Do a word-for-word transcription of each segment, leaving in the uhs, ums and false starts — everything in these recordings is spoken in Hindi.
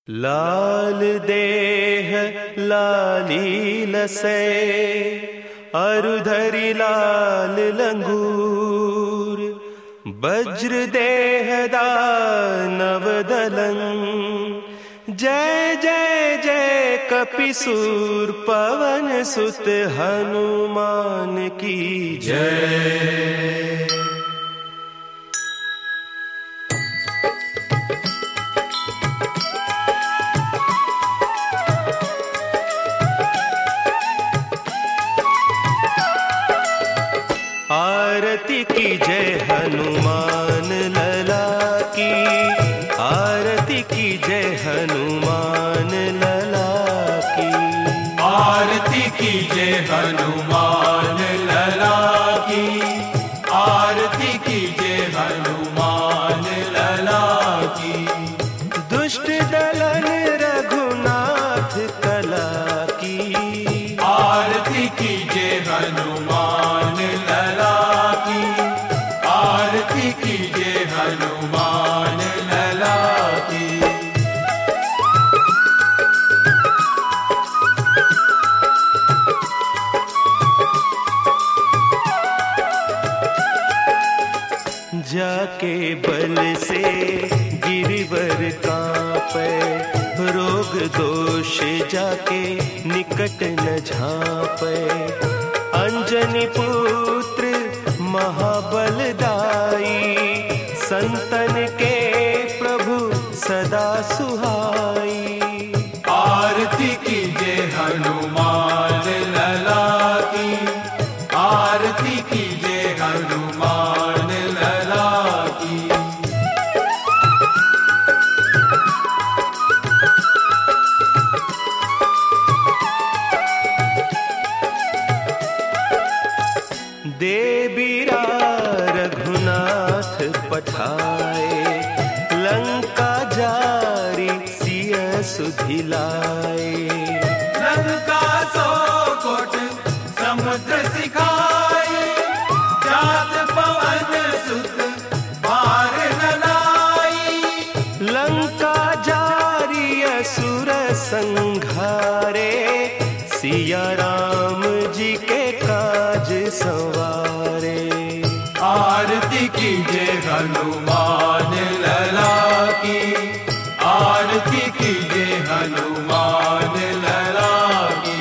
लाल देह लाली लसै अरुधरि लाल लंगूर वज्र देह दानव दलं जय जय जय कपिसूर पवन सुत हनुमान की जय। आरती की जय हनुमान लला की, आरती की जय हनुमान लला की, आरती की जय हनुमान लला की, आरती की जय हनुमान लला की। दुष्ट दलन रघुनाथ कला की, आरती की जय हनुमान लला की, आरती की जय हनुमान लला की। जाके बल से गिरिवर कांपे, रोग दोष जाके निकट न झांपे। अंजनी पुत्र महाबलदाई, संतन के प्रभु सदा सुहाई। आरती की जय हनुमान लला की, आरती की जय हनुमान लला की। देवीरा रघुनाथ पठाए, लंका जारी सिय सुधिलाए। लंका सौ कोट समुद्र सिखाए, जात पवन सुत बार न लाई। लंका जारी असुर संघारे, सिया राम जी के काज संवारे। आरती की जय हनुमान लला की, आरती की जय हनुमान लला की।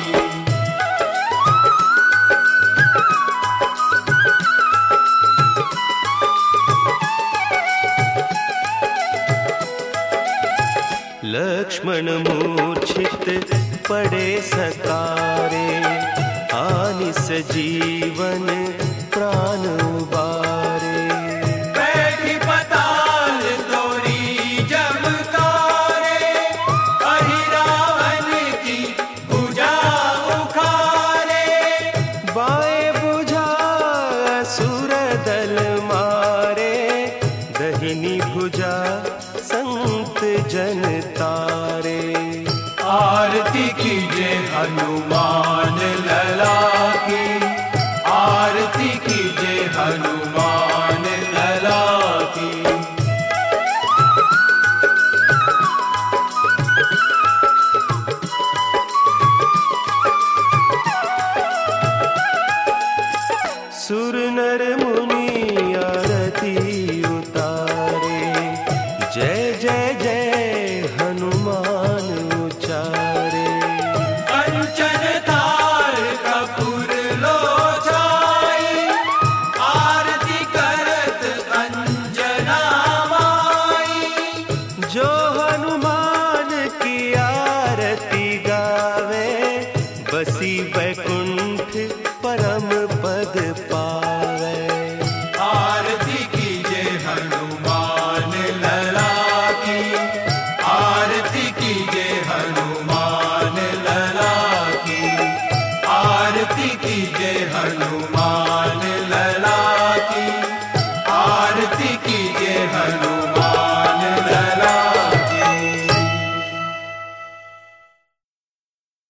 लक्ष्मण मूर्छित पड़े सकारे, आनिस जीवन प्राण उबारे। बैठी पताल तोरी जमकारे, अहि रावण की भुजा उखारे। बाएं भुजा असुर दल मारे, दहिनी भुजा संत जन तारे। आरती की जय हनुमान लला की, आरती की जय हनुमान लला की। सुर नर मुनि आरती उतारे, जय जय जय हनुमान उचारे। कंचन थार कपूर लोचाई, आरती करत अंजना माई। जो हनुमान की आरती गावे, बसी वैकुंठ परम पद पावे। आरती की जय हनुमान लला की, आरती की जय हनुमान लला की, आरती की जय